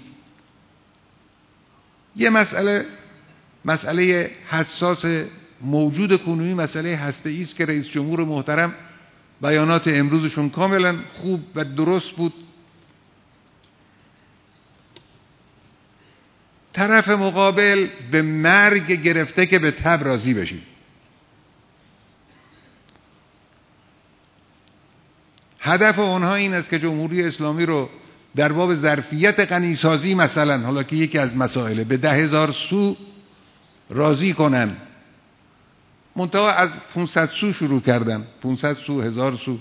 یه مسئله مسئله حساس موجود کنونی مسئله هسته‌ای است که رئیس جمهور محترم بیانات امروزشون کاملا خوب و درست بود. طرف مقابل به مرگ گرفته که به تب راضی بشید. هدف اونها این است که جمهوری اسلامی رو در باب ظرفیت غنیسازی مثلا، حالا که یکی از مسائله، به ده هزار سو راضی کنن. منتها از پانصد سو شروع کردن، پانصد سو، هزار سو،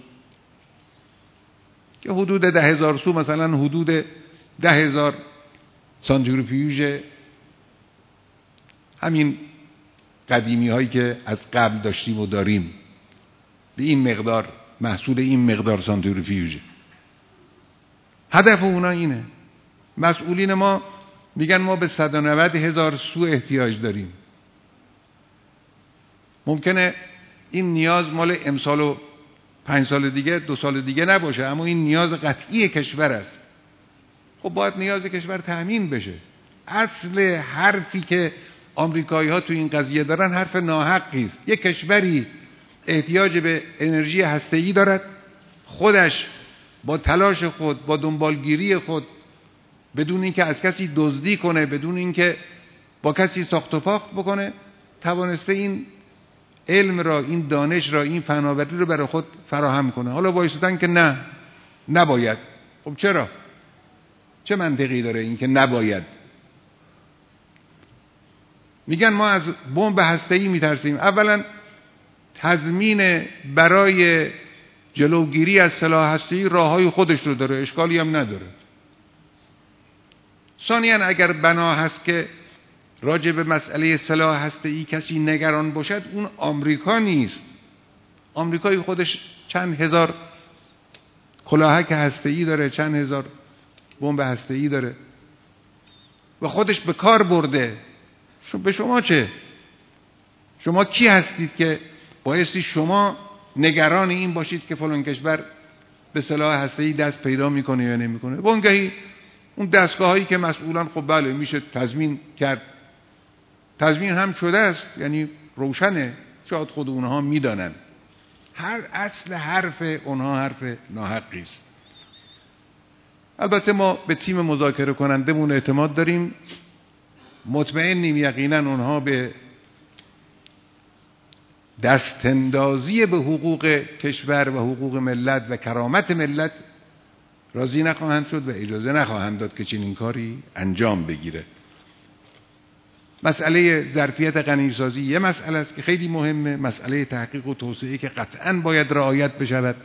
که حدود ده هزار سو مثلا حدود ده هزار سانتریفیوژ همین قدیمی هایی که از قبل داشتیم و داریم، به این مقدار، محصول این مقدار سانتریفیوژ. هدف اونا اینه. مسئولین ما میگن ما به صد و نود هزار سو احتیاج داریم. ممکنه این نیاز مال امسال و پنج سال دیگه، دو سال دیگه نباشه، اما این نیاز قطعی کشور است. خب باید نیاز کشور تأمین بشه. اصل حرفی که آمریکایی ها تو این قضیه دارن حرف ناحقی است. یک کشوری احتیاج به انرژی هسته‌ای دارد، خودش با تلاش خود، با دنبالگیری خود، بدون اینکه از کسی دزدی کنه، بدون اینکه با کسی ساخت و پاخت بکنه، توانسته این علم را، این دانش را، این فناوری رو برای خود فراهم کنه. حالا وایستادن که نه، نباید. خب چرا؟ چه منطقی داره این که نباید؟ میگن ما از بمب هسته‌ای میترسیم. اولا تضمین برای جلوگیری از سلاح هسته‌ای راههای خودش رو داره، اشکالی هم نداره. ثانیاً اگر بنا هست که راجع به مسئله سلاح هسته‌ای کسی نگران باشد، اون آمریکا نیست. آمریکای خودش چند هزار کلاهک هسته‌ای داره، چند هزار بمب هسته‌ای داره و خودش به کار برده. به شما چه؟ شما کی هستید که بایستی شما نگران این باشید که فلان کشور به سلاح هسته‌ای دست پیدا میکنه یا نمیکنه؟ وانگهی اون دستگاه هایی که مسئولان، خب بله میشه تضمین کرد، تضمین هم شده است، یعنی روشنه، شاید خود اونها میدانن. هر اصل حرف اونها حرف ناحقی است. البته ما به تیم مذاکره کنندمون اعتماد داریم. مطمئنیم یقینا اونها به دستاندازی به حقوق کشور و حقوق ملت و کرامت ملت راضی نخواهند شد و اجازه نخواهند داد که چنین کاری انجام بگیره. مسئله ظرفیت غنیسازی یه مسئله است که خیلی مهمه، مسئله تحقیق و توسعه که قطعاً باید رعایت بشود،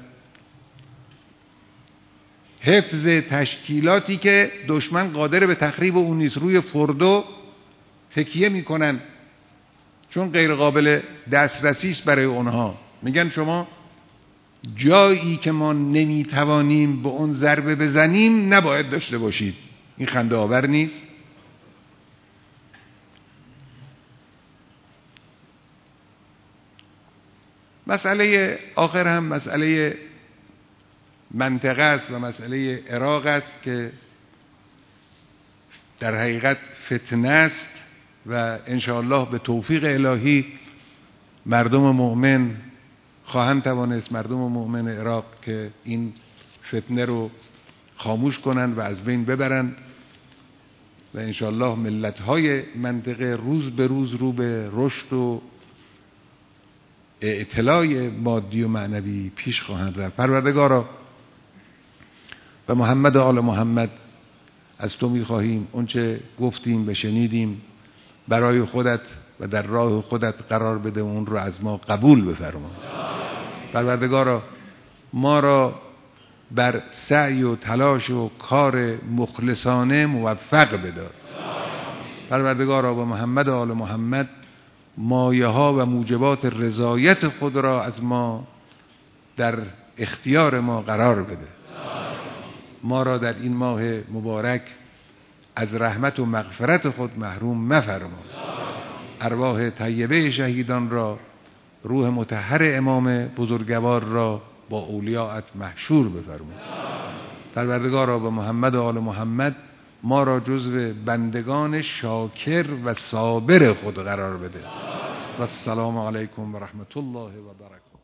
حفظ تشکیلاتی که دشمن قادر به تخریب اون نیست، روی فردو تکیه میکنن چون غیر قابل دسترسی است برای اونها. میگن شما جایی که ما نمیتوانیم به اون ضربه بزنیم نباید داشته باشید. این خنده آور نیست؟ مسئله آخر هم مسئله منطقه است و مسئله عراق است که در حقیقت فتنه است و انشاءالله به توفیق الهی مردم مؤمن خواهند توانست، مردم مؤمن عراق، که این فتنه رو خاموش کنند و از بین ببرند و انشاءالله ملت‌های منطقه روز به روز رو به رشد و اطلاع مادی و معنوی پیش خواهند رفت. پروردگارا و محمد و آل محمد از تو می‌خواهیم اونچه گفتیم و شنیدیم برای خودت و در راه خودت قرار بده، اون رو از ما قبول بفرما. پروردگارا ما را بر سعی و تلاش و کار مخلصانه موفق بدار. پروردگارا با محمد و آل محمد مایه ها و موجبات رضایت خود را از ما در اختیار ما قرار بده. ما را در این ماه مبارک از رحمت و مغفرت خود محروم مفرما. ارواح طیبه شهیدان را، روح مطهر امام بزرگوار را با اولیاءت محشور بفرما. پروردگارا با محمد و آل محمد ما را جزو بندگان شاکر و صابر خود قرار بده. و السلام علیکم و رحمت الله و برکاته.